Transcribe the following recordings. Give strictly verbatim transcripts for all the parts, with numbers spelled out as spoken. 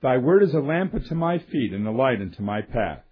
Thy word is a lamp unto my feet and a light unto my path.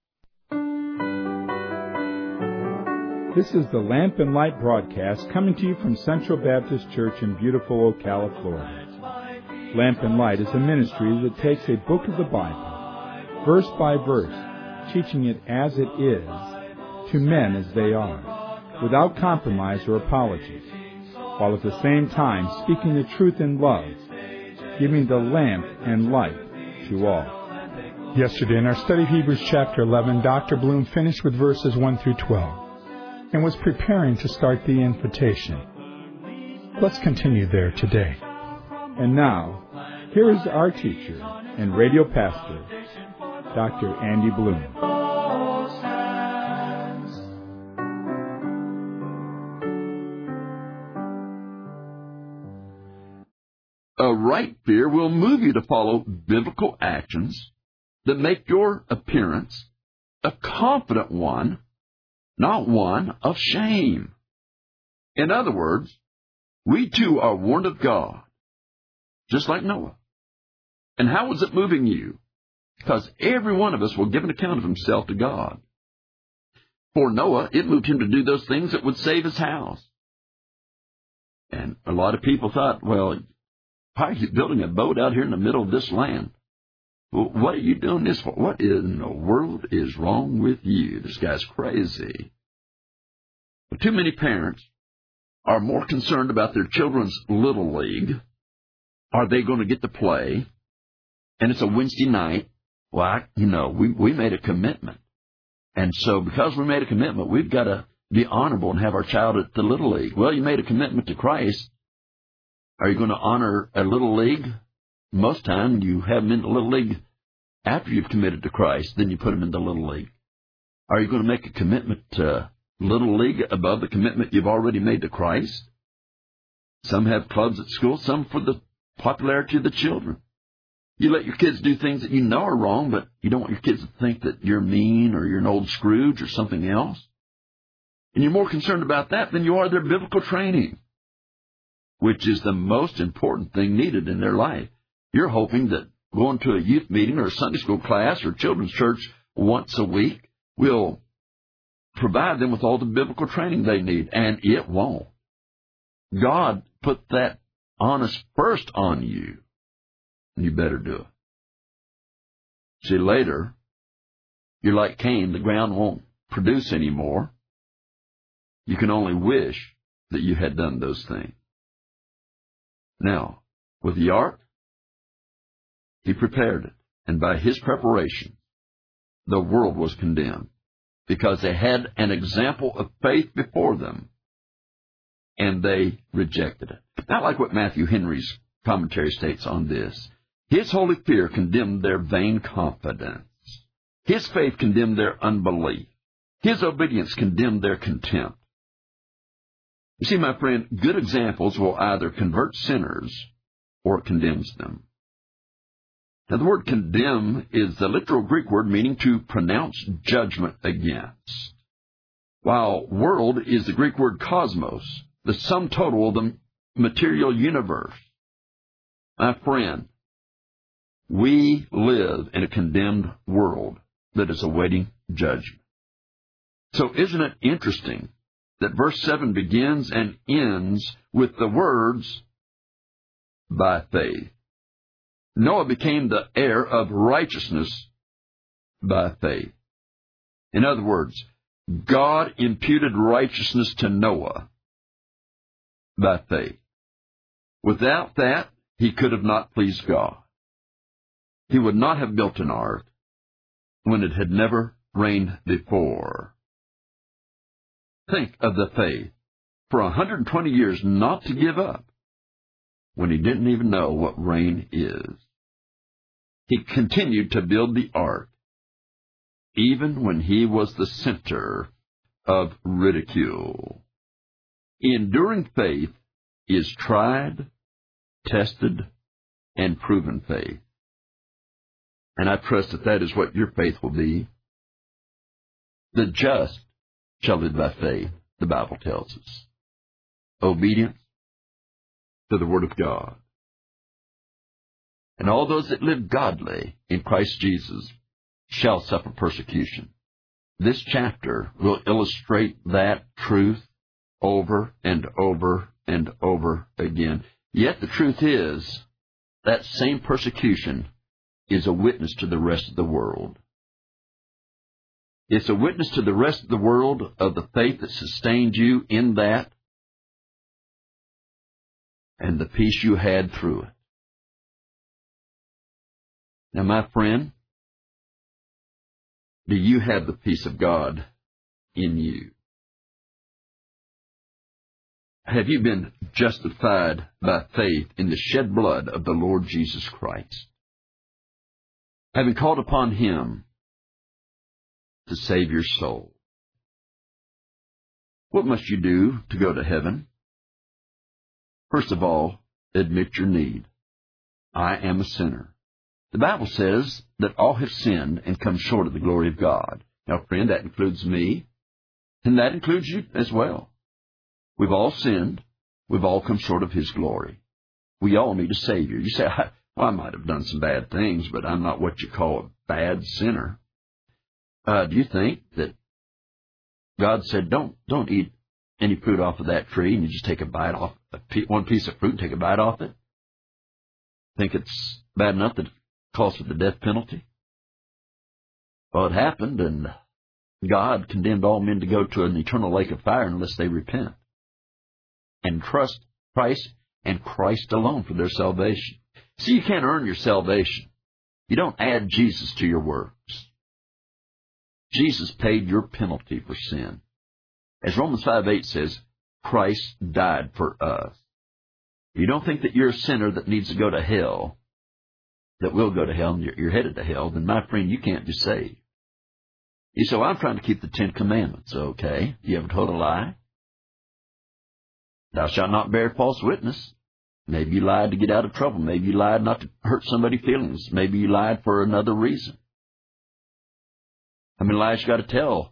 This is the Lamp and Light broadcast coming to you from Central Baptist Church in beautiful Ocala, Florida. Lamp and Light is a ministry that takes a book of the Bible, verse by verse, teaching it as it is, to men as they are, without compromise or apology, while at the same time speaking the truth in love, giving the lamp and light to all. Yesterday in our study of Hebrews chapter eleven, Doctor Bloom finished with verses one through twelve and was preparing to start the invitation. Let's continue there today. And now, here is our teacher and radio pastor, Doctor Andy Bloom. A right fear will move you to follow biblical actions that make your appearance a confident one, not one of shame. In other words, we too are warned of God, just like Noah. And how is it moving you? Because every one of us will give an account of himself to God. For Noah, it moved him to do those things that would save his house. And a lot of people thought, well, why are you building a boat out here in the middle of this land? Well, what are you doing this for? What in the world is wrong with you? This guy's crazy. But too many parents are more concerned about their children's little league. Are they going to get to play? And it's a Wednesday night. Well, I, you know, we, we made a commitment. And so because we made a commitment, we've got to be honorable and have our child at the little league. Well, you made a commitment to Christ. Are you going to honor a little league? Most time you have them in the little league after you've committed to Christ, then you put them in the little league. Are you going to make a commitment to little league above the commitment you've already made to Christ? Some have clubs at school, some for the popularity of the children. You let your kids do things that you know are wrong, but you don't want your kids to think that you're mean or you're an old Scrooge or something else. And you're more concerned about that than you are their biblical training, which is the most important thing needed in their life. You're hoping that going to a youth meeting or a Sunday school class or children's church once a week will provide them with all the biblical training they need, and it won't. God put that onus first on you, and you better do it. See, later, you're like Cain, the ground won't produce anymore. You can only wish that you had done those things. Now, with the ark, he prepared it, and by his preparation, the world was condemned, because they had an example of faith before them, and they rejected it. Not like what Matthew Henry's commentary states on this. His holy fear condemned their vain confidence. His faith condemned their unbelief. His obedience condemned their contempt. You see, my friend, good examples will either convert sinners or it condemns them. Now, the word condemn is the literal Greek word meaning to pronounce judgment against, while world is the Greek word cosmos, the sum total of the material universe. My friend, we live in a condemned world that is awaiting judgment. So isn't it interesting that verse seven begins and ends with the words, by faith? Noah became the heir of righteousness by faith. In other words, God imputed righteousness to Noah by faith. Without that, he could have not pleased God. He would not have built an ark when it had never rained before. Think of the faith for one hundred twenty years not to give up when he didn't even know what rain is. He continued to build the ark even when he was the center of ridicule. Enduring faith is tried, tested, and proven faith. And I trust that that is what your faith will be. The just shall live by faith, the Bible tells us. Obedience to the Word of God. And all those that live godly in Christ Jesus shall suffer persecution. This chapter will illustrate that truth over and over and over again. Yet the truth is, that same persecution is a witness to the rest of the world. It's a witness to the rest of the world of the faith that sustained you in that and the peace you had through it. Now, my friend, do you have the peace of God in you? Have you been justified by faith in the shed blood of the Lord Jesus Christ? Having called upon Him to save your soul. What must you do to go to heaven? First of all, admit your need. I am a sinner. The Bible says that all have sinned and come short of the glory of God. Now, friend, that includes me, and that includes you as well. We've all sinned. We've all come short of His glory. We all need a Savior. You say, well, I might have done some bad things, but I'm not what you call a bad sinner. Uh, do you think that God said, don't don't eat any fruit off of that tree, and you just take a bite off, a pe- one piece of fruit and take a bite off it? Think it's bad enough that it calls for the death penalty? Well, it happened, and God condemned all men to go to an eternal lake of fire unless they repent and trust Christ and Christ alone for their salvation. See, you can't earn your salvation. You don't add Jesus to your works. Jesus paid your penalty for sin. As Romans five eight says, Christ died for us. You don't think that you're a sinner that needs to go to hell, that will go to hell, and you're headed to hell, then, my friend, you can't be saved. You say, well, I'm trying to keep the Ten Commandments. Okay. You haven't told a lie? Thou shalt not bear false witness. Maybe you lied to get out of trouble. Maybe you lied not to hurt somebody's feelings. Maybe you lied for another reason. How many lies you got to tell?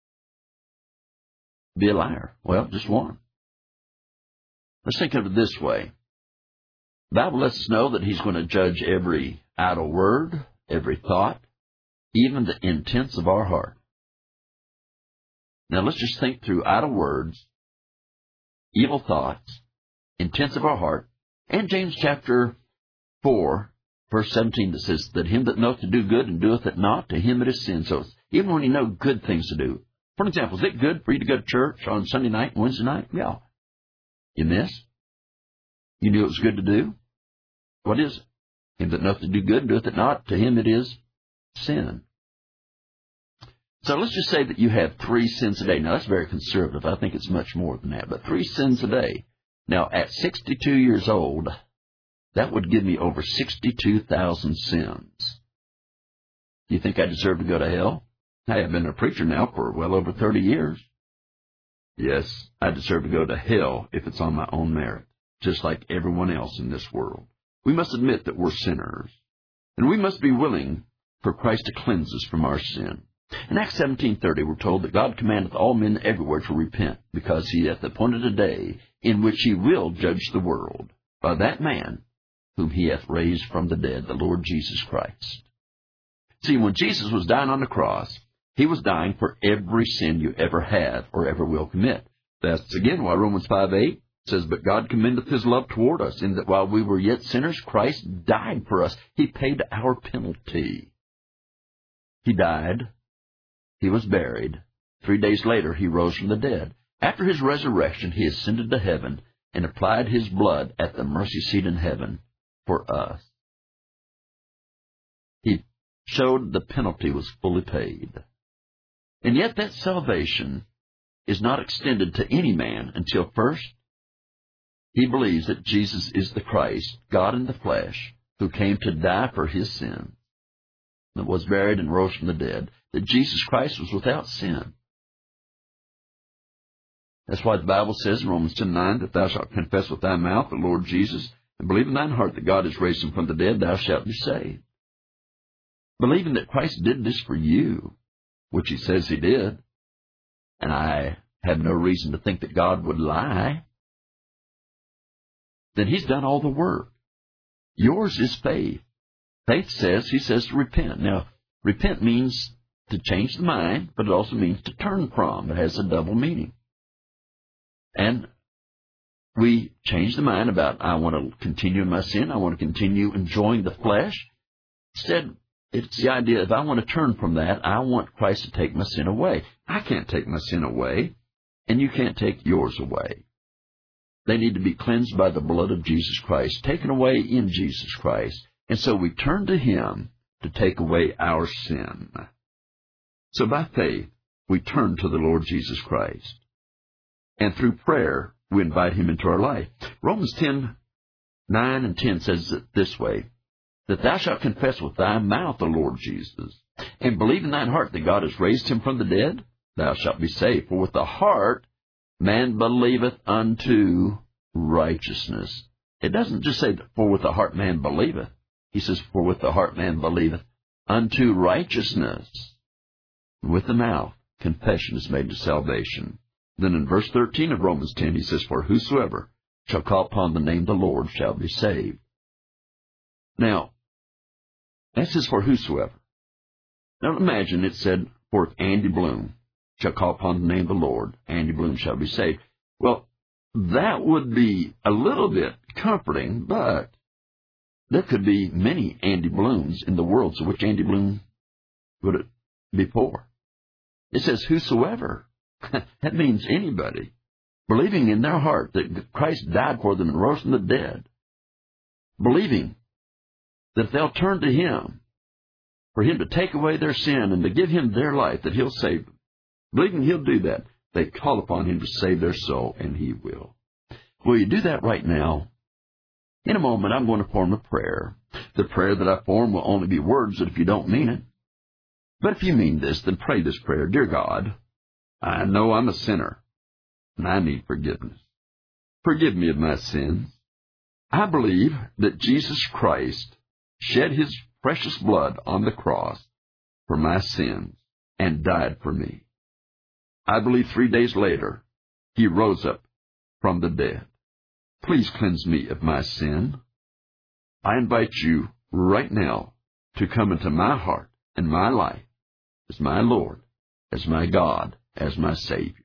Be a liar. Well, just one. Let's think of it this way. The Bible lets us know that He's going to judge every idle word, every thought, even the intents of our heart. Now let's just think through idle words, evil thoughts, intents of our heart, and James chapter four, verse seventeen, that says that him that knoweth to do good and doeth it not, to him it is sin. So even when you know good things to do. For example, is it good for you to go to church on Sunday night and Wednesday night? Yeah. You miss? You knew it was good to do? What is it? Him that knoweth to do good and doeth it not, to him it is sin. So let's just say that you have three sins a day. Now, that's very conservative. I think it's much more than that. But three sins a day. Now, at sixty-two years old, that would give me over sixty-two thousand sins. Do you think I deserve to go to hell? I have been a preacher now for well over thirty years. Yes, I deserve to go to hell if it's on my own merit, just like everyone else in this world. We must admit that we're sinners, and we must be willing for Christ to cleanse us from our sin. In Acts seventeen thirty, we're told that God commandeth all men everywhere to repent, because He hath appointed a day in which He will judge the world by that man whom He hath raised from the dead, the Lord Jesus Christ. See, when Jesus was dying on the cross, He was dying for every sin you ever have or ever will commit. That's, again, why Romans five eight says, but God commendeth His love toward us, in that while we were yet sinners, Christ died for us. He paid our penalty. He died. He was buried. Three days later, He rose from the dead. After His resurrection, He ascended to heaven and applied His blood at the mercy seat in heaven for us. He showed the penalty was fully paid. And yet that salvation is not extended to any man until first he believes that Jesus is the Christ, God in the flesh, who came to die for his sins, that was buried and rose from the dead, that Jesus Christ was without sin. That's why the Bible says in Romans ten nine that thou shalt confess with thy mouth the Lord Jesus, and believe in thine heart that God has raised Him from the dead, thou shalt be saved. Believing that Christ did this for you, which He says He did, and I have no reason to think that God would lie, then He's done all the work. Yours is faith. Faith says, he says to repent. Now, repent means to change the mind, but it also means to turn from. It has a double meaning. And we change the mind about, I want to continue in my sin, I want to continue enjoying the flesh. Instead, it's the idea, if I want to turn from that, I want Christ to take my sin away. I can't take my sin away, and you can't take yours away. They need to be cleansed by the blood of Jesus Christ, taken away in Jesus Christ. And so we turn to Him to take away our sin. So by faith, we turn to the Lord Jesus Christ. And through prayer, we invite Him into our life. Romans ten, nine and ten says it this way, that thou shalt confess with thy mouth the Lord Jesus, and believe in thine heart that God has raised Him from the dead, thou shalt be saved. For with the heart man believeth unto righteousness. It doesn't just say, for with the heart man believeth. He says, for with the heart man believeth unto righteousness. With the mouth, confession is made to salvation. Then in verse thirteen of Romans ten, he says, for whosoever shall call upon the name of the Lord shall be saved. Now, that says for whosoever. Now imagine it said, for Andy Bloom shall call upon the name of the Lord, Andy Bloom shall be saved. Well, that would be a little bit comforting, but there could be many Andy Blooms in the world, so which Andy Bloom would it be for? It says whosoever. That means anybody, believing in their heart that Christ died for them and rose from the dead, believing that if they'll turn to Him, for Him to take away their sin and to give Him their life, that He'll save them. Believing He'll do that, they call upon Him to save their soul, and He will. Will you do that right now? In a moment, I'm going to form a prayer. The prayer that I form will only be words that if you don't mean it. But if you mean this, then pray this prayer. Dear God, I know I'm a sinner, and I need forgiveness. Forgive me of my sins. I believe that Jesus Christ shed His precious blood on the cross for my sins and died for me. I believe three days later, He rose up from the dead. Please cleanse me of my sin. I invite you right now to come into my heart and my life as my Lord, as my God, as my Savior.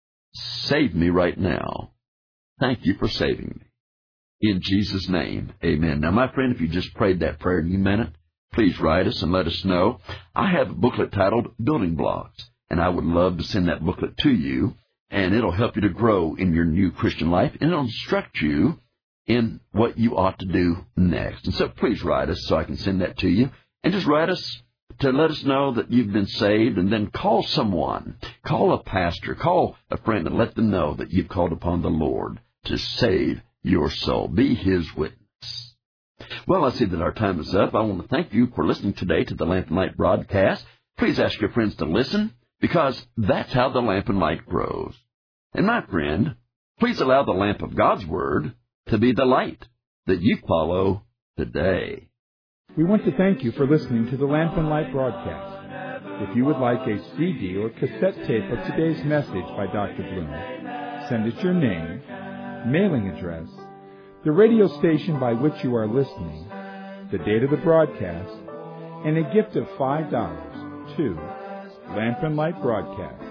Save me right now. Thank you for saving me. In Jesus' name, amen. Now, my friend, if you just prayed that prayer and you meant it, please write us and let us know. I have a booklet titled Building Blocks, and I would love to send that booklet to you, and it'll help you to grow in your new Christian life, and it'll instruct you in what you ought to do next. And so please write us so I can send that to you, and just write us to let us know that you've been saved, and then call someone, call a pastor, call a friend, and let them know that you've called upon the Lord to save your soul. Be His witness. Well, I see that our time is up. I want to thank you for listening today to the Lamp and Light broadcast. Please ask your friends to listen, because that's how the lamp and light grows. And my friend, please allow the lamp of God's Word to be the light that you follow today. We want to thank you for listening to the Lamp and Light broadcast. If you would like a C D or cassette tape of today's message by Doctor Bloom, send us your name, mailing address, the radio station by which you are listening, the date of the broadcast, and a gift of five dollars to Lamp and Light Broadcast,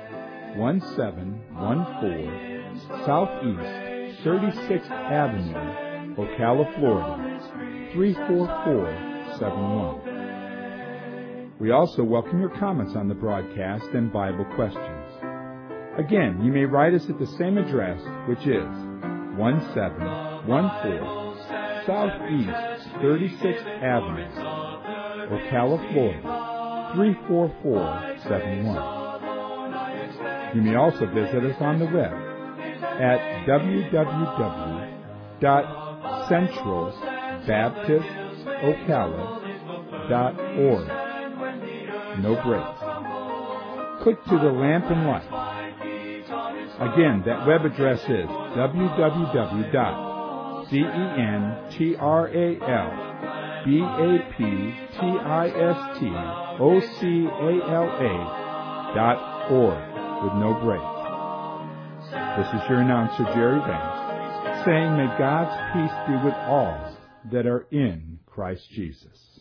one seven one four Southeast thirty-sixth Avenue, Ocala, Florida, three four four seven one. We also welcome your comments on the broadcast and Bible questions. Again, you may write us at the same address, which is one seven one four Southeast thirty-sixth Avenue, Ocala, Florida, three four four seven one. You may also visit us on the web at w w w dot central baptist ocala dot org. No breaks. Click to the Lamp and Light. Again, that web address is w w w dot central baptist ocala dot org with no breaks. This is your announcer, Jerry Vance, saying, may God's peace be with all that are in Christ Jesus.